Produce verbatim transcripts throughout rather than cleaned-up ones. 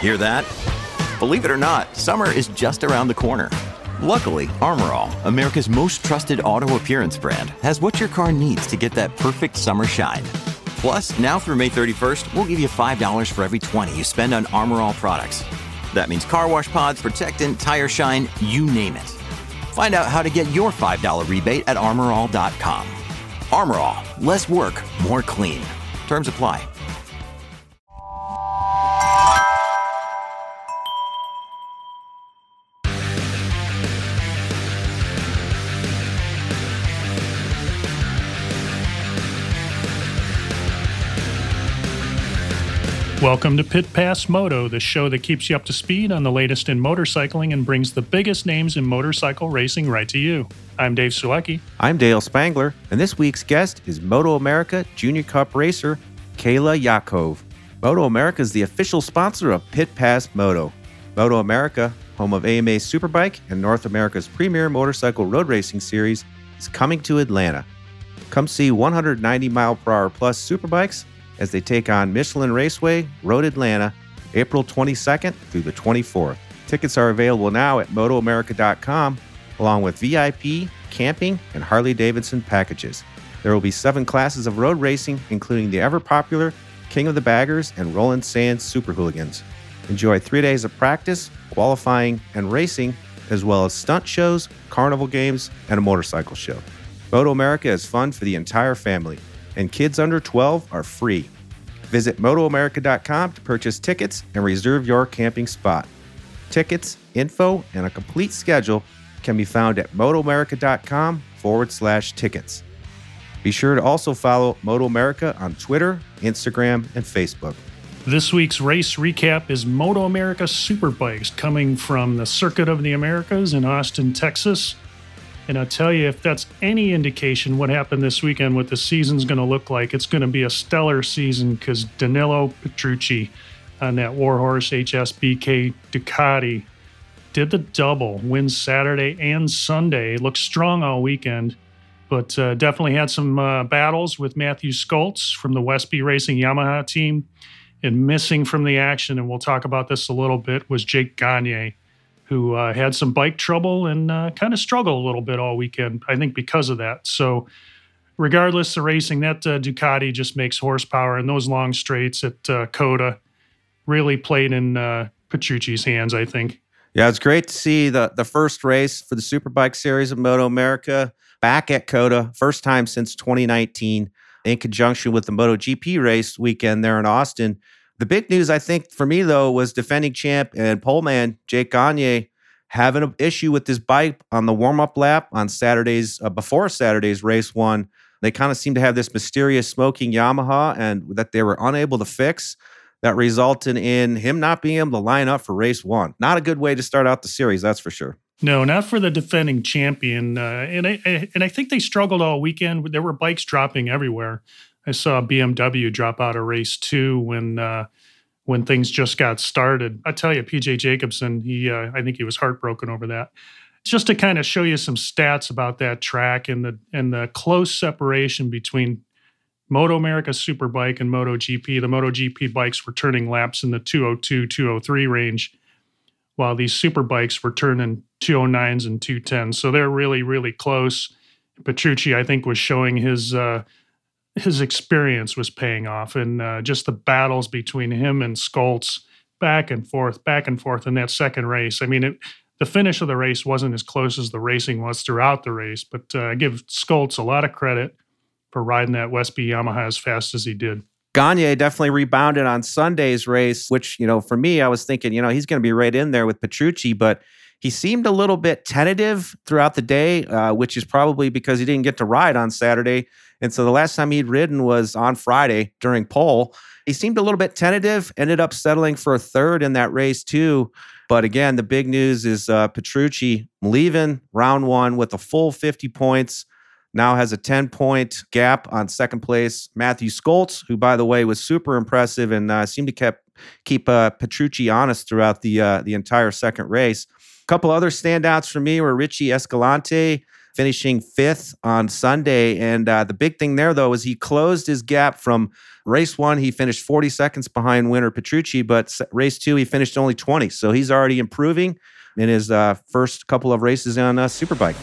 Hear that? Believe it or not, summer is just around the corner. Luckily, Armor All, America's most trusted auto appearance brand, has what your car needs to get that perfect summer shine. Plus, now through May thirty-first, we'll give you five dollars for every twenty you spend on Armor All products. That means car wash pods, protectant, tire shine, you name it. Find out how to get your five dollars rebate at armor all dot com. Armor All, less work, more clean. Terms apply. Welcome to Pit Pass Moto, the show that keeps you up to speed on the latest in motorcycling and brings the biggest names in motorcycle racing right to you. I'm Dave Sulecki. I'm Dale Spangler, and this week's guest is Moto America Junior Cup racer Kayla Yakov. Moto America is the official sponsor of Pit Pass Moto. Moto America, home of A M A Superbike and North America's premier motorcycle road racing series, is coming to Atlanta. Come see one hundred ninety mile per hour plus superbikes as they take on Michelin Raceway Road Atlanta, April twenty-second through the twenty-fourth. Tickets are available now at moto america dot com, along with V I P, camping, and Harley-Davidson packages. There will be seven classes of road racing, including the ever-popular King of the Baggers and Roland Sands Super Hooligans. Enjoy three days of practice, qualifying, and racing, as well as stunt shows, carnival games, and a motorcycle show. Moto America is fun for the entire family, and kids under twelve are free. Visit moto america dot com to purchase tickets and reserve your camping spot. Tickets, info, and a complete schedule can be found at moto america dot com forward slash tickets. Be sure to also follow Moto America on Twitter, Instagram, and Facebook. This week's race recap is Moto America Superbikes coming from the Circuit of the Americas in Austin, Texas. And I'll tell you, if that's any indication what happened this weekend, what the season's going to look like, it's going to be a stellar season because Danilo Petrucci on that Warhorse H S B K Ducati did the double, wins Saturday and Sunday. Looked strong all weekend, but uh, definitely had some uh, battles with Matthew Skoltz from the Westby Racing Yamaha team. And missing from the action, and we'll talk about this a little bit, was Jake Gagne, who uh, had some bike trouble and uh, kind of struggled a little bit all weekend, I think because of that. So regardless of racing, that uh, Ducati just makes horsepower, and those long straights at uh, COTA really played in uh, Petrucci's hands, I think. Yeah, it's great to see the, the first race for the Superbike Series of Moto America back at COTA, first time since twenty nineteen, in conjunction with the MotoGP race weekend there in Austin. The big news, I think, for me, though, was defending champ and poleman Jake Gagne having an issue with his bike on the warm-up lap on Saturday's, uh, before Saturday's race one. They kind of seemed to have this mysterious smoking Yamaha and that they were unable to fix. That resulted in him not being able to line up for race one. Not a good way to start out the series, that's for sure. No, not for the defending champion. Uh, and, I, and I think they struggled all weekend. There were bikes dropping everywhere. I saw B M W drop out of race two when uh, when things just got started. I tell you, P J Jacobsen, he uh, I think he was heartbroken over that. Just to kind of show you some stats about that track and the and the close separation between Moto America Superbike and MotoGP. The MotoGP bikes were turning laps in the two oh two, two oh three range, while these Superbikes were turning two oh nines and two tens. So they're really, really close. Petrucci, I think, was showing his uh, his experience was paying off, and uh, just the battles between him and Skoltz back and forth, back and forth in that second race. I mean, it, the finish of the race wasn't as close as the racing was throughout the race, but uh, I give Skoltz a lot of credit for riding that Westby Yamaha as fast as he did. Gagne definitely rebounded on Sunday's race, which, you know, for me, I was thinking, you know, he's going to be right in there with Petrucci, but he seemed a little bit tentative throughout the day, uh, which is probably because he didn't get to ride on Saturday. And so the last time he'd ridden was on Friday during pole. He seemed a little bit tentative, ended up settling for a third in that race too. But again, the big news is uh, Petrucci leaving round one with a full fifty points. Now has a ten-point gap on second place. Matthew Skoltz, who, by the way, was super impressive and uh, seemed to kept, keep uh, Petrucci honest throughout the uh, the entire second race. A couple other standouts for me were Richie Escalante finishing fifth on Sunday. And uh, the big thing there, though, is he closed his gap from Race one, he finished forty seconds behind winner Petrucci, but race two, he finished only twenty. So he's already improving in his uh, first couple of races on uh, Superbike.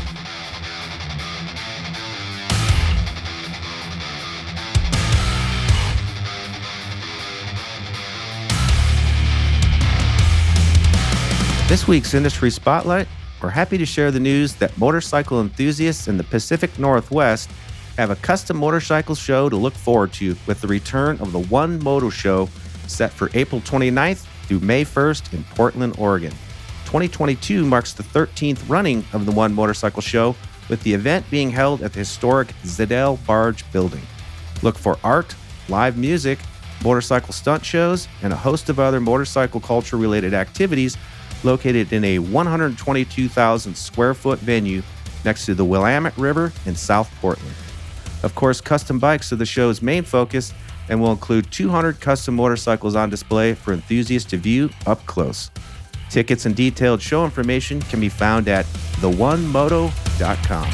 This week's Industry Spotlight, we're happy to share the news that motorcycle enthusiasts in the Pacific Northwest have a custom motorcycle show to look forward to with the return of the One Moto Show set for April twenty-ninth through May first in Portland, Oregon. twenty twenty-two marks the thirteenth running of the One Motorcycle Show, with the event being held at the historic Zedel Barge Building. Look for art, live music, motorcycle stunt shows, and a host of other motorcycle culture-related activities located in a one hundred twenty-two thousand square foot venue next to the Willamette River in South Portland. Of course, custom bikes are the show's main focus and will include two hundred custom motorcycles on display for enthusiasts to view up close. Tickets and detailed show information can be found at the one moto dot com.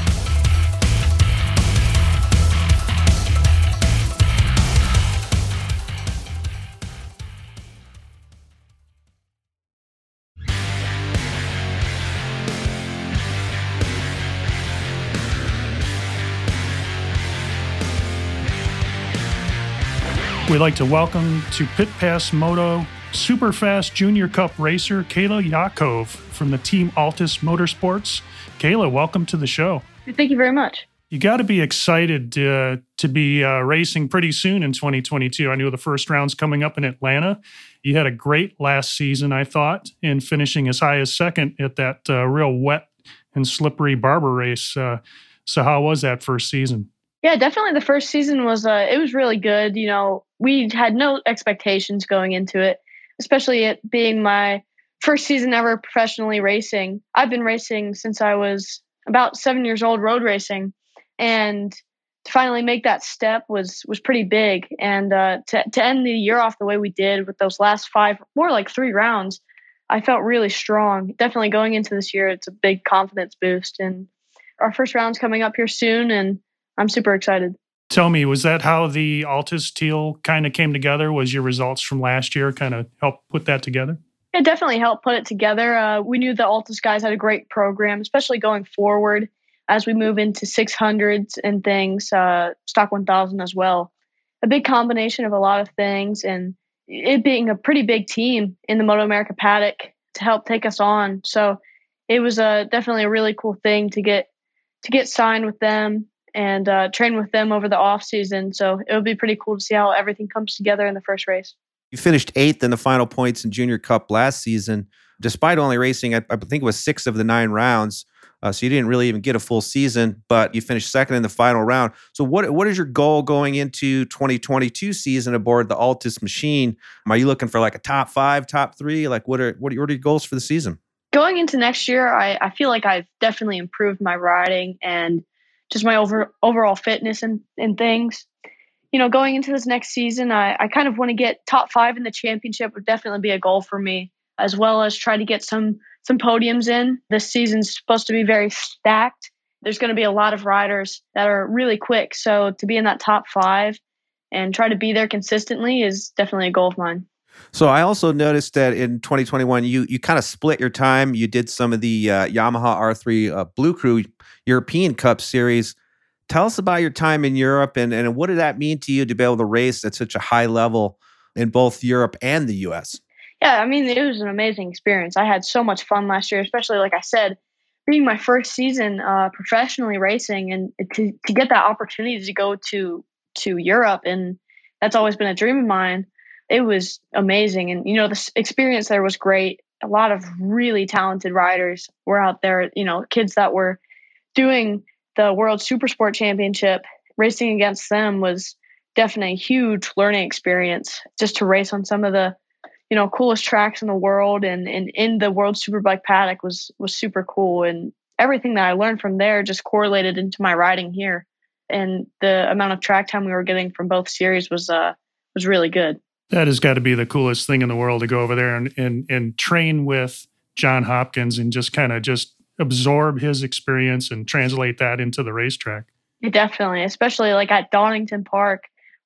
We'd like to welcome to Pit Pass Moto Superfast Junior Cup racer Kayla Yakov from the team Altus Motorsports. Kayla, welcome to the show. Thank you very much. You got to be excited uh, to be uh, racing pretty soon in twenty twenty-two. I know the first round's coming up in Atlanta. You had a great last season, I thought, in finishing as high as second at that uh, real wet and slippery Barber race. Uh, so how was that first season? Yeah, definitely the first season was, uh, it was really good. You know, we had no expectations going into it, especially it being my first season ever professionally racing. I've been racing since I was about seven years old, road racing. And to finally make that step was was pretty big. And uh, to, to end the year off the way we did with those last five, more like three rounds, I felt really strong. Definitely going into this year, it's a big confidence boost. And our first round's coming up here soon, and I'm super excited. Tell me, was that how the Altus Teal kind of came together? Was your results from last year kind of help put that together? It definitely helped put it together. Uh, we knew the Altus guys had a great program, especially going forward as we move into six hundreds and things, uh, stock one thousand as well. A big combination of a lot of things, and it being a pretty big team in the Moto America paddock to help take us on. So it was uh, definitely a really cool thing to get to get signed with them and uh, train with them over the off season. So it would be pretty cool to see how everything comes together in the first race. You finished eighth in the final points in Junior Cup last season, despite only racing, I, I think it was six of the nine rounds. Uh, so you didn't really even get a full season, but you finished second in the final round. So what what is your goal going into twenty twenty-two season aboard the Altus machine? Are you looking for like a top five, top three? Like what are what are, what are your goals for the season? Going into next year, I, I feel like I've definitely improved my riding and just my over, overall fitness and, and things. You know, going into this next season, I, I kind of want to get top five in the championship would definitely be a goal for me, as well as try to get some some podiums in. This season's supposed to be very stacked. There's going to be a lot of riders that are really quick. So to be in that top five and try to be there consistently is definitely a goal of mine. So I also noticed that in twenty twenty-one, you you kind of split your time. You did some of the uh, Yamaha R three uh, Blue Crew European Cup Series. Tell us about your time in Europe and, and what did that mean to you to be able to race at such a high level in both Europe and the U S? Yeah, I mean, it was an amazing experience. I had so much fun last year, especially, like I said, being my first season uh, professionally racing and to, to get that opportunity to go to to Europe. And that's always been a dream of mine. It was amazing. And, you know, the experience there was great. A lot of really talented riders were out there, you know, kids that were doing the World Supersport Championship. Racing against them was definitely a huge learning experience, just to race on some of the, you know, coolest tracks in the world and, and in the World Superbike paddock was was super cool. And everything that I learned from there just correlated into my riding here. And the amount of track time we were getting from both series was uh was really good. That has got to be the coolest thing in the world, to go over there and and, and train with John Hopkins and just kind of just absorb his experience and translate that into the racetrack. Definitely, especially like at Donington Park,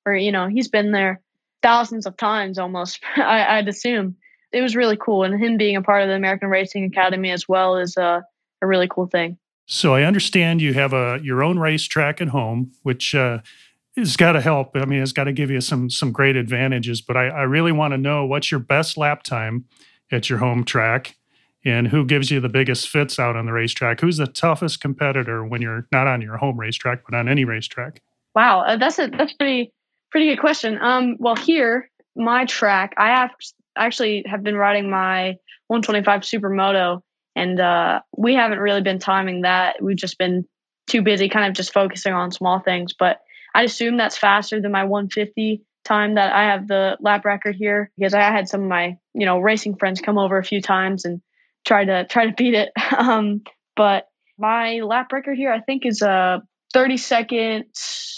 or, you know, he's been there thousands of times almost, I, I'd assume. It was really cool. And him being a part of the American Racing Academy as well is a, a really cool thing. So I understand you have a your own racetrack at home, which uh, has got to help. I mean, it's got to give you some some great advantages. But I, I really want to know what's your best lap time at your home track, and who gives you the biggest fits out on the racetrack? Who's the toughest competitor when you're not on your home racetrack, but on any racetrack? Wow, uh, that's a that's pretty pretty good question. Um, well, here my track, I have actually have been riding my one twenty-five Supermoto, and uh, we haven't really been timing that. We've just been too busy, kind of just focusing on small things. But I assume that's faster than my one fifty time that I have the lap record here, because I had some of my you know racing friends come over a few times and try to try to beat it. um, but my lap record here, I think, is a thirty seconds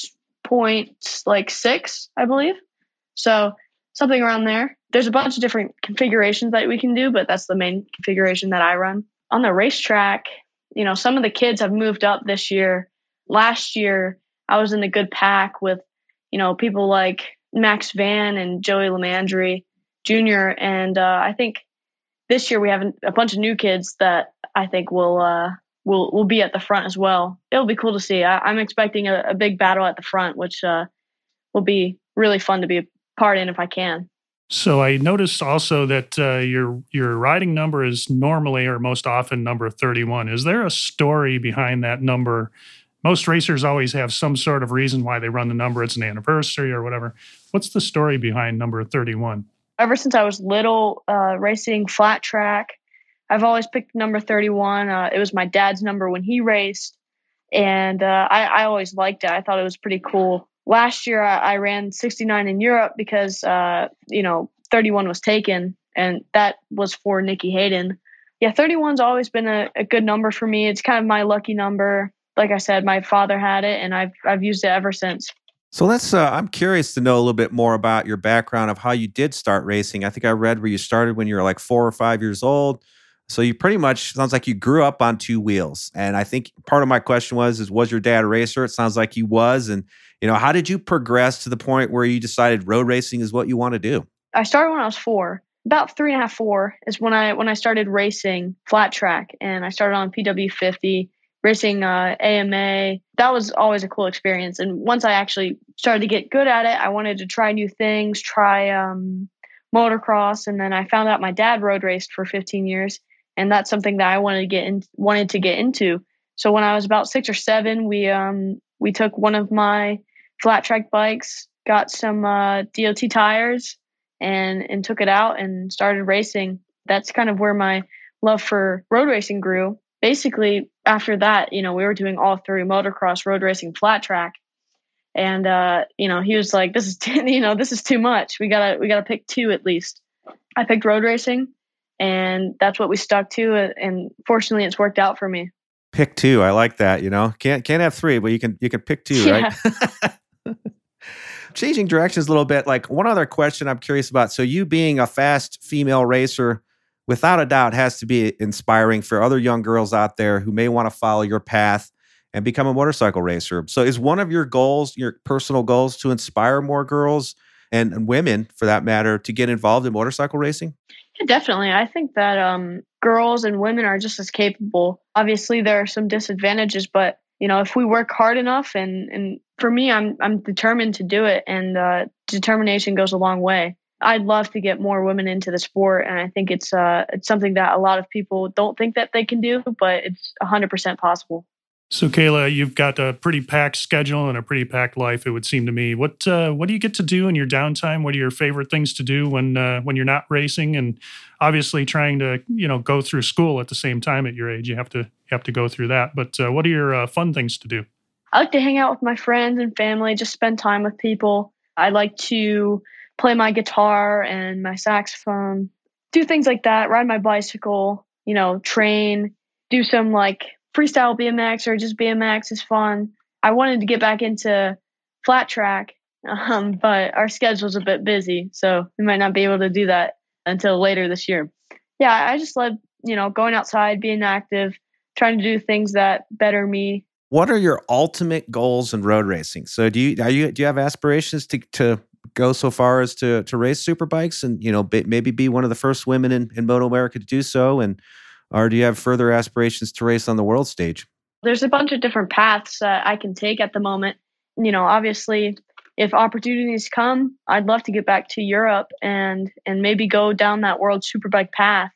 point like six, I believe. So something around there. There's a bunch of different configurations that we can do, but that's the main configuration that I run. On the racetrack, you know, some of the kids have moved up this year. Last year, I was in a good pack with, you know, people like Max Van and Joey Lemandry Junior And uh, I think this year we have a bunch of new kids that I think will uh, will will be at the front as well. It'll be cool to see. I, I'm expecting a, a big battle at the front, which uh, will be really fun to be a part in if I can. So I noticed also that uh, your your riding number is normally or most often number thirty-one. Is there a story behind that number? Most racers always have some sort of reason why they run the number. It's an anniversary or whatever. What's the story behind number thirty-one? Ever since I was little, uh, racing flat track, I've always picked number thirty-one. Uh, it was my dad's number when he raced, and uh, I, I always liked it. I thought it was pretty cool. Last year, I, I ran sixty-nine in Europe because, uh, you know, thirty-one was taken, and that was for Nikki Hayden. Yeah, thirty-one's always been a, a good number for me. It's kind of my lucky number. Like I said, my father had it, and I've I've used it ever since. So let's, uh, I'm curious to know a little bit more about your background of how you did start racing. I think I read where you started when you were like four or five years old. So you pretty much, sounds like you grew up on two wheels. And I think part of my question was, is was your dad a racer? It sounds like he was. And, you know, how did you progress to the point where you decided road racing is what you want to do? I started when I was four. About three and a half, four is when I when I started racing flat track. And I started on P W fifty. Racing uh, A M A. That was always a cool experience. And once I actually started to get good at it, I wanted to try new things, try um, motocross. And then I found out my dad road raced for fifteen years. And that's something that I wanted to get in, wanted to get into. So when I was about six or seven, we um, we took one of my flat track bikes, got some uh, D O T tires, and and took it out and started racing. That's kind of where my love for road racing grew. Basically, after that, you know, we were doing all three: motocross, road racing, flat track. And, uh, you know, he was like, this is, too, you know, this is too much. We gotta, we gotta pick two at least. I picked road racing, and that's what we stuck to. And fortunately, it's worked out for me. Pick two. I like that. You know, can't, can't have three, but you can, you can pick two, yeah. Right? Changing directions a little bit. Like one other question I'm curious about. So you being a fast female racer, without a doubt, has to be inspiring for other young girls out there who may want to follow your path and become a motorcycle racer. So is one of your goals, your personal goals, to inspire more girls and, and women, for that matter, to get involved in motorcycle racing? Yeah, definitely. I think that um, girls and women are just as capable. Obviously, there are some disadvantages, but you know, if we work hard enough, and, and for me, I'm I'm determined to do it, and uh, determination goes a long way. I'd love to get more women into the sport, and I think it's uh it's something that a lot of people don't think that they can do, but it's one hundred percent possible. So, Kayla, you've got a pretty packed schedule and a pretty packed life, it would seem to me. What uh, what do you get to do in your downtime? What are your favorite things to do when uh, when you're not racing? And obviously, trying to you know go through school at the same time at your age, you have to you have to go through that. But uh, what are your uh, fun things to do? I like to hang out with my friends and family, just spend time with people. I like to play my guitar and my saxophone, do things like that, ride my bicycle, you know, train, do some like freestyle B M X or just B M X is fun. I wanted to get back into flat track, um, but our schedule's a bit busy, so we might not be able to do that until later this year. Yeah, I just love, you know, going outside, being active, trying to do things that better me What are your ultimate goals in road racing? So do you are you do you have aspirations to to go so far as to to race superbikes and you know b- maybe be one of the first women in, in Moto America to do so, and or do you have further aspirations to race on the world stage? There's a bunch of different paths that I can take at the moment. You know, obviously, if opportunities come, I'd love to get back to Europe and and maybe go down that world superbike path,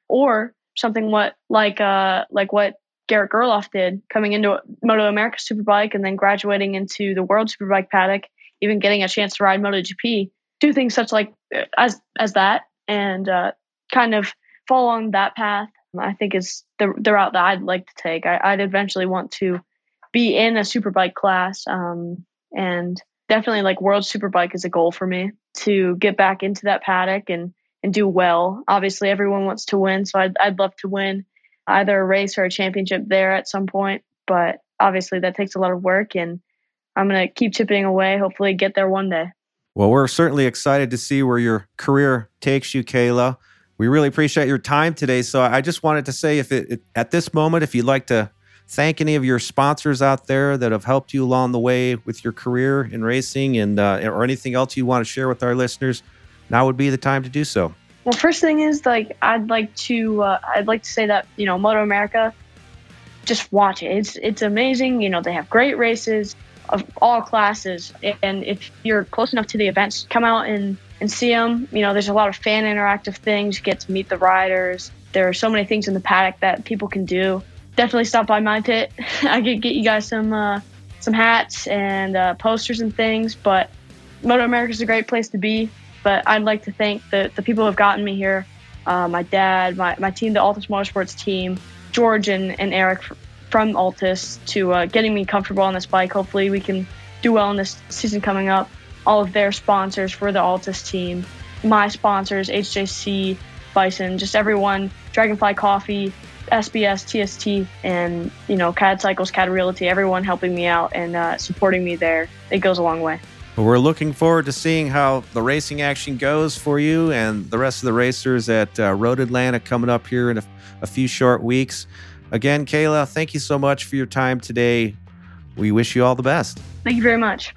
or something what like uh like what Garrett Gerloff did, coming into Moto America Superbike and then graduating into the World Superbike paddock, even getting a chance to ride MotoGP. Do things such like as as that, and uh, kind of follow on that path. I think is the the route that I'd like to take. I, I'd eventually want to be in a superbike class, um, and definitely like World Superbike is a goal for me to get back into that paddock and and do well. Obviously, everyone wants to win, so I'd I'd love to win either a race or a championship there at some point. But obviously, that takes a lot of work, and I'm gonna keep chipping away. Hopefully, get there one day. Well, we're certainly excited to see where your career takes you, Kayla. We really appreciate your time today. So I just wanted to say, if it, it at this moment, if you'd like to thank any of your sponsors out there that have helped you along the way with your career in racing, and uh, or anything else you want to share with our listeners, now would be the time to do so. Well, first thing is, like, I'd like to uh, I'd like to say that, you know, Moto America, just watch it. It's it's amazing. You know, they have great races of all classes, and if you're close enough to the events, come out and and see them. You know, there's a lot of fan interactive things. You get to meet the riders. There are so many things in the paddock that people can do. Definitely stop by my pit. I could get you guys some uh, some hats and uh, posters and things. But Moto America is a great place to be. But I'd like to thank the, the people who have gotten me here. Uh, my dad, my, my team, the Altus Motorsports team, George and, and Eric from Altus, to uh, getting me comfortable on this bike. Hopefully we can do well in this season coming up. All of their sponsors for the Altus team, my sponsors, H J C, Bison, just everyone, Dragonfly Coffee, S B S, T S T, and, you know, C A D Cycles, C A D Realty, everyone helping me out and uh, supporting me there. It goes a long way. Well, we're looking forward to seeing how the racing action goes for you and the rest of the racers at uh, Road Atlanta coming up here in a, a few short weeks. Again, Kayla, thank you so much for your time today. We wish you all the best. Thank you very much.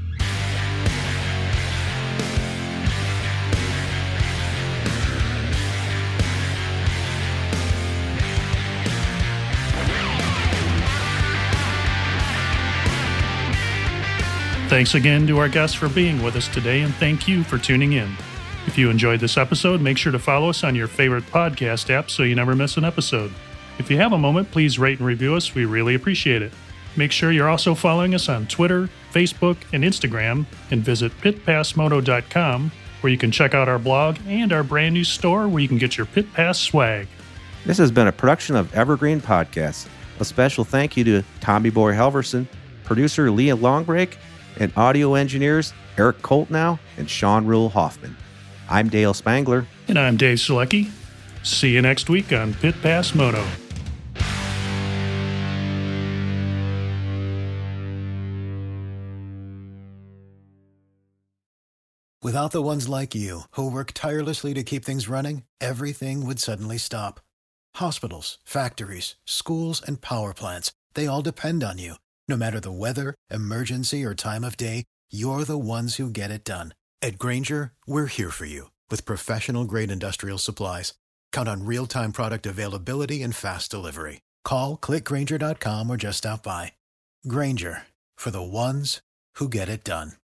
Thanks again to our guests for being with us today, and thank you for tuning in. If you enjoyed this episode, make sure to follow us on your favorite podcast app so you never miss an episode. If you have a moment, please rate and review us. We really appreciate it. Make sure you're also following us on Twitter, Facebook, and Instagram, and visit pit pass moto dot com, where you can check out our blog and our brand new store where you can get your Pit Pass swag. This has been a production of Evergreen Podcasts. A special thank you to Tommy Boy Helverson, producer Leah Longbreak, and audio engineers Eric Coltnow and Sean Rule Hoffman. I'm Dale Spangler. And I'm Dave Selecki. See you next week on Pit Pass Moto. Without the ones like you, who work tirelessly to keep things running, everything would suddenly stop. Hospitals, factories, schools, and power plants, they all depend on you. No matter the weather, emergency, or time of day, you're the ones who get it done. At Grainger, we're here for you with professional-grade industrial supplies. Count on real-time product availability and fast delivery. Call, click Grainger dot com, or just stop by. Grainger, for the ones who get it done.